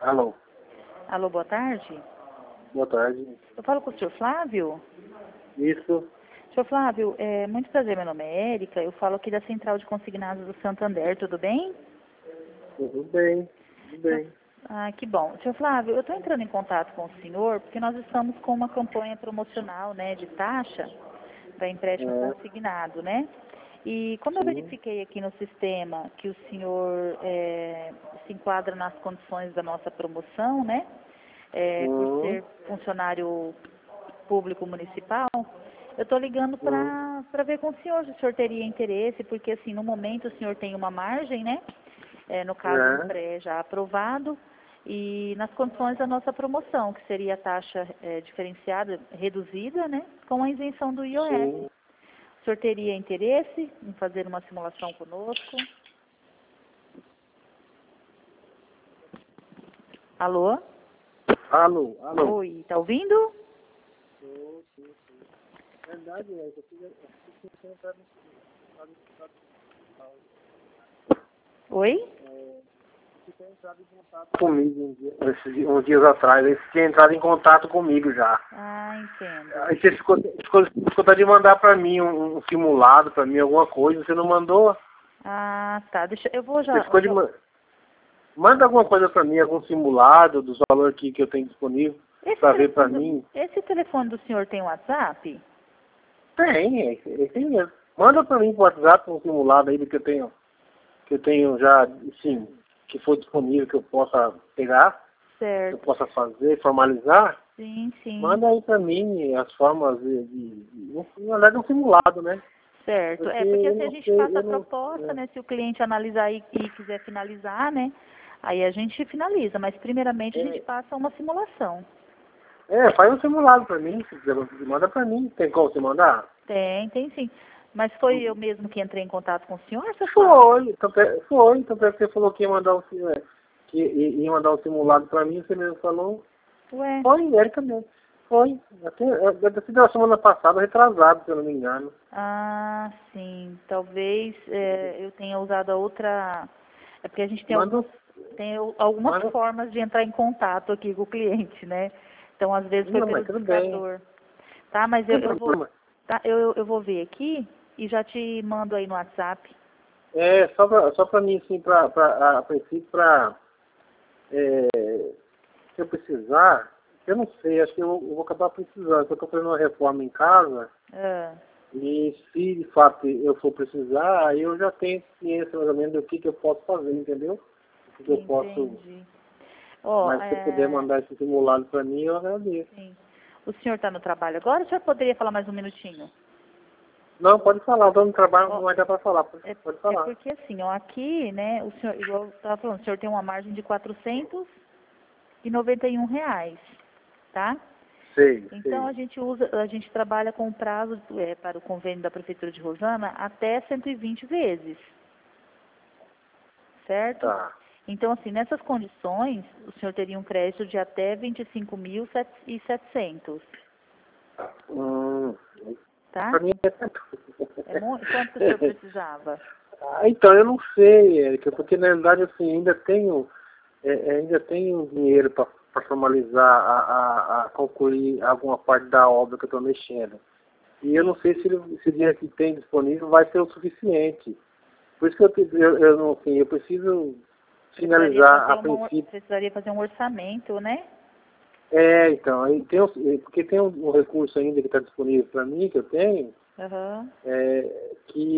Alô, Alô, boa tarde. boa tarde. Eu falo com o senhor Flávio. Isso, Senhor Flávio, muito prazer, meu nome é Érica. Eu falo aqui da Central de Consignados do Santander, tudo bem? tudo bem, tudo bem. Ah, que bom. Senhor Flávio, eu estou entrando em contato com o senhor porque nós estamos com uma campanha promocional, né, de taxa para empréstimo É, consignado, né? E como eu sim, verifiquei aqui no sistema que o senhor se enquadra nas condições da nossa promoção, né? Por hum, ser funcionário público municipal, eu estou ligando hum, para ver com o senhor se o senhor teria interesse, porque assim, no momento o senhor tem uma margem, né? No caso, um é, pré já aprovado, e nas condições da nossa promoção, que seria a taxa diferenciada, reduzida, né? Com a isenção do IOF. sim. O senhor teria interesse em fazer uma simulação conosco? Alô? Alô, alô. Oi, tá ouvindo? Verdade, é, Oi? comigo uns dias atrás, aí você tinha entrado em contato comigo já. Ah, entendo. Aí você ficou de mandar pra mim um simulado, pra mim alguma coisa, você não mandou? Ah, tá. Deixa, eu vou Você já. ficou de manda alguma coisa pra mim, algum simulado dos valores que eu tenho disponível pra ver pra mim. Esse telefone do senhor tem WhatsApp? Tem, é esse mesmo. Manda pra mim pro WhatsApp um simulado aí do que eu tenho já, sim, que for disponível, que eu possa pegar, que eu Certo. possa fazer, formalizar. Sim, sim. Manda aí pra mim as formas na verdade, um simulado, né? Certo. Porque Porque eu assim a não gente sei, passa a eu não. proposta, né? Se o cliente analisar e quiser finalizar, né? Aí a gente finaliza, mas primeiramente a gente É, passa uma simulação. faz um simulado pra mim, se quiser, manda pra mim. Tem como você mandar? Tem sim. Mas foi eu mesmo que entrei em contato com o senhor, seu Flávio? Tanto é que você falou que ia mandar ia mandar um simulado pra mim, você mesmo falou. Ué. Foi, Érica mesmo. Foi. Deve ter sido a semana passada, retrasado, se eu não me engano. Ah, sim. Talvez eu tenha usado a outra. É porque a gente Manda, tem algumas manda. formas de entrar em contato aqui com o cliente, né? Então, às vezes foi Não, pelo mas tudo bem. discador. Tá, mas Não tem eu vou. problema. Tá, eu vou ver aqui e já te mando aí no WhatsApp. Só pra mim, assim, a princípio, se eu precisar, eu não sei, acho que eu vou acabar precisando, porque eu estou fazendo uma reforma em casa, Ah, e se de fato eu for precisar, aí eu já tenho ciência mais ou menos do que eu posso fazer, entendeu? O que eu posso, entendi. Ó, mas se você puder mandar esse simulado para mim, eu agradeço. sim. O senhor está no trabalho agora? O senhor poderia falar mais um minutinho? Não, pode falar, estou no trabalho, Ó, não vai dar para falar, pode é falar. porque assim, ó, aqui, né, o senhor, igual eu estava falando, o senhor tem uma margem de R$ 491, tá? Então Sei, a gente trabalha com prazo para o convênio da Prefeitura de Rosana até 120 vezes, certo? tá. Então, assim, nessas condições, o senhor teria um crédito de até 25.700, Hum, tá? para mim é tanto. Quanto que o senhor precisava? Então, eu não sei, Érica, porque na realidade assim, ainda tenho dinheiro para formalizar, a concluir alguma parte da obra que eu estou mexendo. E eu não Sim. sei se o dinheiro que tem disponível vai ser o suficiente. Por isso que eu não assim, eu preciso finalizar a princípio. Precisaria fazer um orçamento, né? Então, aí porque tem um recurso ainda que está disponível para mim, que eu tenho, Aham. é,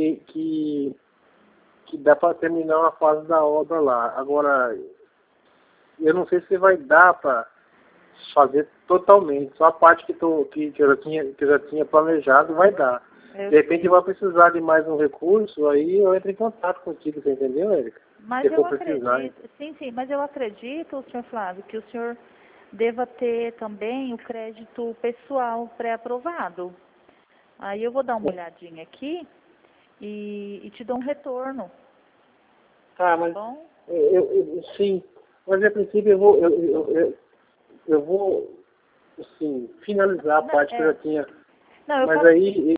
que dá para terminar uma fase da obra lá. Agora, eu não sei se vai dar para fazer totalmente, só a parte que eu já tinha planejado vai dar. Eu De repente sei. vai precisar de mais um recurso, aí eu entro em contato contigo, você entendeu, Érica? Mas Se eu for precisar. Hein? acredito, sim, mas eu acredito, senhor Flávio, que o senhor deva ter também o crédito pessoal pré-aprovado. Aí eu vou dar uma olhadinha aqui e te dou um retorno, Tá, tá mas bom? sim, mas a princípio eu vou assim, finalizar a Não, parte que eu já tinha. não, Mas aí,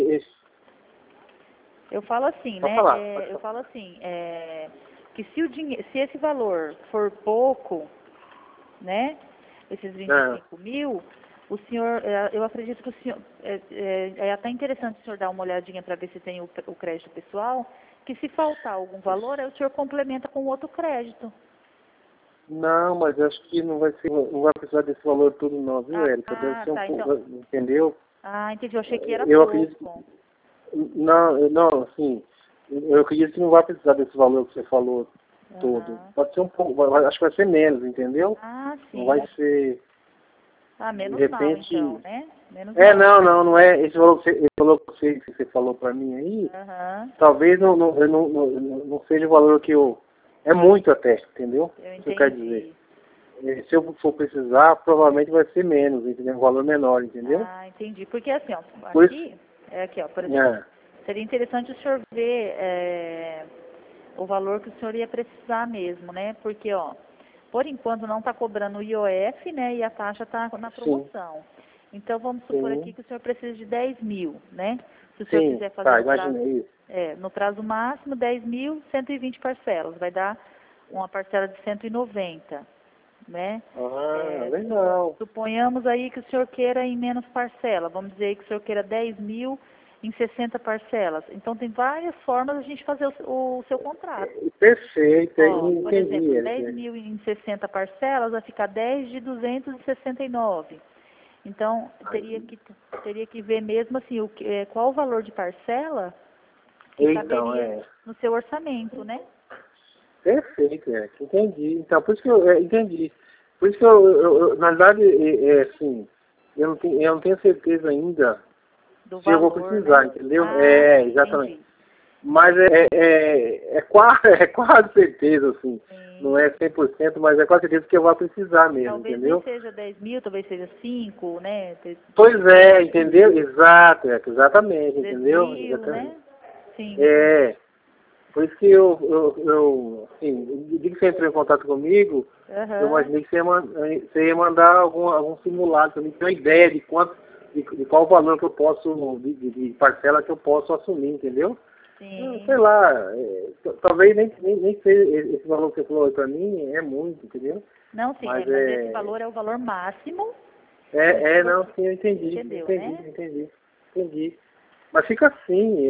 eu falo assim, pode né? falar, pode Eu falar. falo assim, que se esse valor for pouco, né? Esses 25 mil, o senhor, eu acredito que o senhor, é até interessante o senhor dar uma olhadinha para ver se tem o crédito pessoal, que se faltar algum valor, aí o senhor complementa com outro crédito. Não, mas eu acho que não vai precisar desse valor todo não, viu, Érica? Deve ser um pouco, então, entendeu? Entendi, eu achei que era eu pouco. Acredito, não, assim, eu acredito que não vai precisar desse valor que você falou todo. Pode ser um pouco, acho que vai ser menos, entendeu? Sim. Não vai ser... menos de repente... mal, então, né? Menos mal. Não é. Esse valor que você falou pra mim aí, talvez não seja o valor que eu... É muito até, entendeu? Eu entendi. O que eu quero dizer. Se eu for precisar, provavelmente vai ser menos, entendeu? Um valor menor, entendeu? Entendi. Porque assim, ó, aqui, ó, por exemplo, seria interessante o senhor ver o valor que o senhor ia precisar mesmo, né? Porque, ó, por enquanto não está cobrando o IOF, né? E a taxa está na promoção. Sim. Então, vamos supor aqui que o senhor precisa de 10 mil, né? Se o senhor quiser fazer no prazo máximo, 10.120 parcelas. Vai dar uma parcela de 190, né? Legal. Suponhamos aí que o senhor queira em menos parcela. Vamos dizer que o senhor queira 10 mil em 60 parcelas. Então, tem várias formas de a gente fazer o seu contrato. Perfeito, por exemplo, 10 mil em 60 parcelas vai ficar 10 de 269. Então, teria que ver mesmo assim, qual o valor de parcela que caberia no seu orçamento, né? Perfeito, entendi. Então, por isso que eu entendi. Por isso que eu na verdade, assim, eu não tenho certeza ainda se eu vou precisar, né? Entendeu? Exatamente. Entendi. Mas é quase certeza, assim. Sim. Não é 100%, mas é quase certeza que eu vou precisar mesmo, talvez entendeu? Talvez seja 10 mil, talvez seja 5, né? Pois entendeu? Exato, exatamente, entendeu? Mil, né? Sim. Por isso que eu assim, digo que você entrou em contato comigo, eu imaginei que você ia mandar algum simulado para mim, ter uma ideia de qual valor que eu posso, de parcela que eu posso assumir, entendeu? Sim. Sei lá, talvez nem seja esse valor que você falou para mim, é muito, entendeu? Não, sim, mas esse valor é o valor máximo. Não, sim, eu entendi. Entendeu, Entendi. Mas fica assim,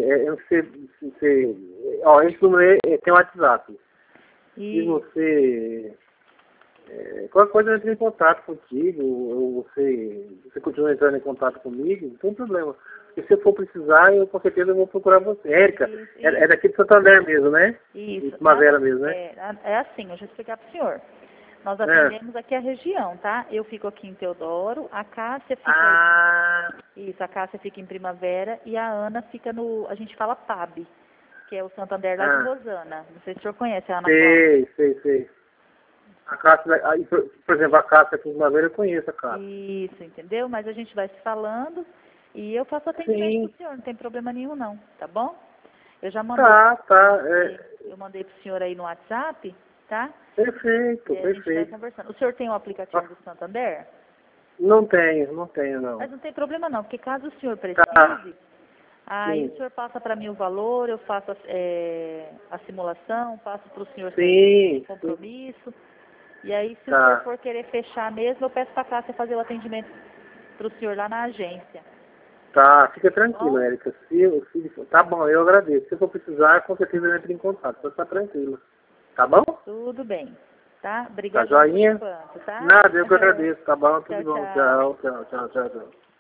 esse número tem um WhatsApp. Se você... qualquer coisa eu entro em contato contigo, ou você continua entrando em contato comigo, não tem problema. E se eu for precisar, eu com certeza vou procurar você. Érica, é daqui de Santander mesmo, né? Isso. De Primavera mesmo, né? É assim, eu já explicar para o senhor. Nós atendemos aqui a região, tá? Eu fico aqui em Teodoro, a Cássia fica... Isso, a Cássia fica em Primavera e a Ana fica a gente fala PAB, que é o Santander lá de Rosana. Não sei se o senhor conhece a Ana Cláudia. Sei. A Cássia, por exemplo, a Cássia aqui em Primavera eu conheço a Cássia. Isso, entendeu? Mas a gente vai se falando e eu faço atendimento pro senhor, não tem problema nenhum não, tá bom? Eu já mandei... Eu mandei pro senhor aí no WhatsApp, tá? Perfeito. A gente vai conversando. O senhor tem o aplicativo do Santander? Não tenho, não. Mas não tem problema não, porque caso o senhor precise, aí o senhor passa para mim o valor, eu faço a simulação, passo para o senhor sem compromisso. E aí, se o senhor for querer fechar mesmo, eu peço para a Cássia fazer o atendimento para o senhor lá na agência. Fica tranquilo, Érica. Tá bom, eu agradeço. Se eu for precisar, com certeza eu entro em contato. Pode estar tranquilo. Tá bom? Tudo bem. Tá? Obrigada. Tá joinha? Tá? Nada, eu que agradeço. Tá bom, tudo bom. Tchau.